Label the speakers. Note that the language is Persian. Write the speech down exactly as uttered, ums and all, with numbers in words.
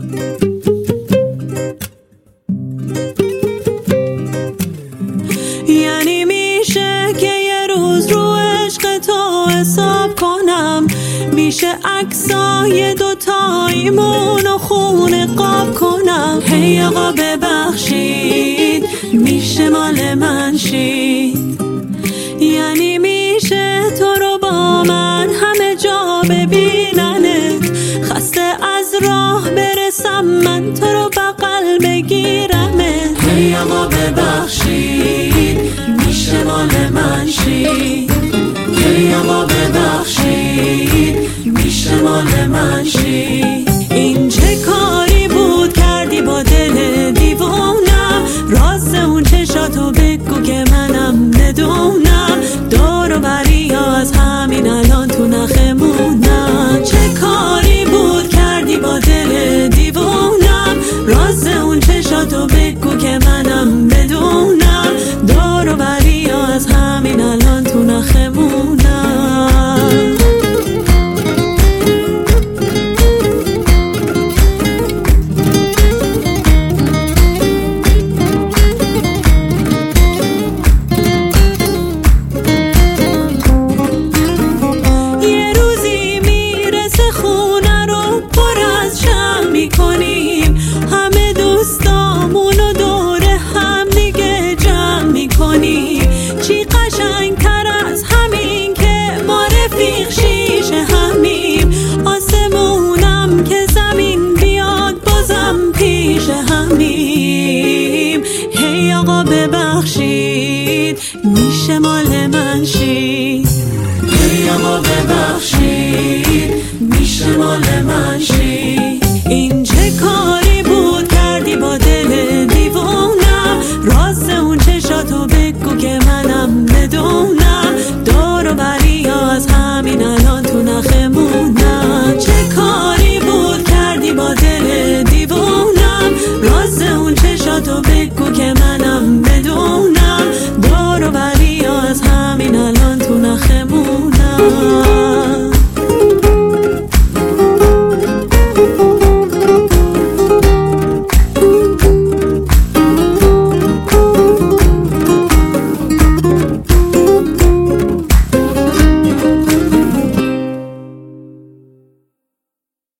Speaker 1: یعنی میشه که یه روز رو عشق تو حساب کنم، میشه عکسای دوتاییمون و خون قاب کنم. هی آقا ببخشید میشه مال من شید، یعنی میشه تو رو با من همه جا ببیننت، خسته از راه برسم من تو رو بغل بگیرمت. هی آقا ببخشید میشه مال من شید، هی آقا ببخشید میشه مال من شید. این چه کاری بود کردی با دل دیوونم، راز اون چشاتو بگو که منم ندونم، دور و بری از همین الان تو نخمونم. چه کاری بود کردی با دل دیوونم، راز اون چشاتو بگو که منم بدونم، دور و بری از همین الان تو نخمونم. میکنیم همه دوستامونو دور هم دیگه جمع میکنیم، چی قشنگتر از همین که ما رفیق شیشه همیم، آسمونم که زمین بیاد بازم پیش همیم. هی آقا ببخشید میشه مال من شید، هی آقا ببخشید میشه مال من شید. این چه کاری بود کردی با دل دیوونم، راز اون چشاتو بگو که منم ندونم، دور و بری از همین الان تو نخمونم. چه کاری بود کردی با دل دیوونم، راز اون چشاتو بگو که منم بدونم، دور و بری از همین الان تو نخمونم.